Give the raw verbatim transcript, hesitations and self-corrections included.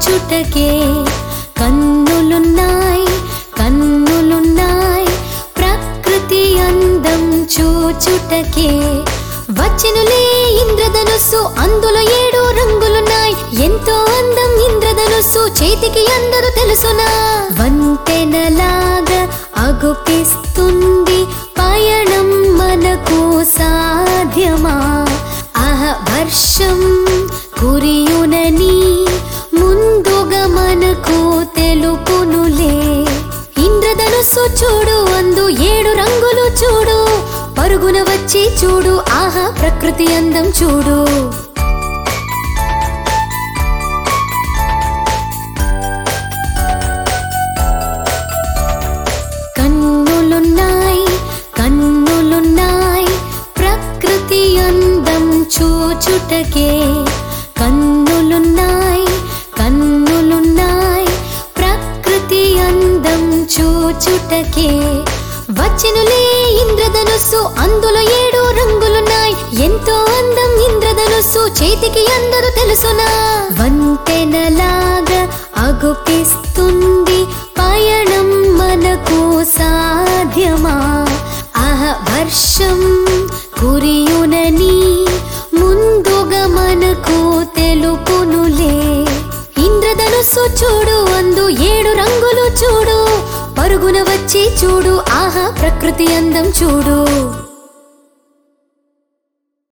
చూచుటకే కన్నులున్నాయి కన్నులున్నాయి ప్రకృతి అందం చూచుటకే వచ్చెనులే ఇంద్రధనుస్సు అందులో ఏడు రంగులున్నాయి ఎంతో అందం ఇంద్రధనుస్సు చేతికి అందరూ తెలుసునా వంతెనలాగా అగుపిస్తుంది పయనం మనకు సాధ్యమా ఆహ వర్షం కురియునని ముందుగా మనకు తెలుపునులే ఇంద్రధనుస్సు చూడు అందు ఏడు రంగులు చూడు పరుగున వచ్చి చూడు ఆహా ప్రకృతి అందం చూడు కన్నులున్నాయి కన్నులున్నాయి ప్రకృతి అందం చూచుటకే కన్నులున్నాయి కన్నులున్నాయి ప్రకృతి అందం చూచుటకే వచ్చెనులే ఇంద్రధనుస్సు అందులో ఏడు రంగులున్నాయి ఎంతో అందం ఇంద్రధనుస్సు చేతికి అందరూ తెలుసునా వంతెనలాగా అగుపిస్తుంది పయనం మనకు సాధ్యమా ఆహ వర్షం కురియునని ముందుగా మనకు తెలుపునులే ఇంద్రధనుస్సు చూడు అందు ఏడు రంగులు చూడు పరుగున వచ్చి చూడు ఆహా ప్రకృతి అందం చూడు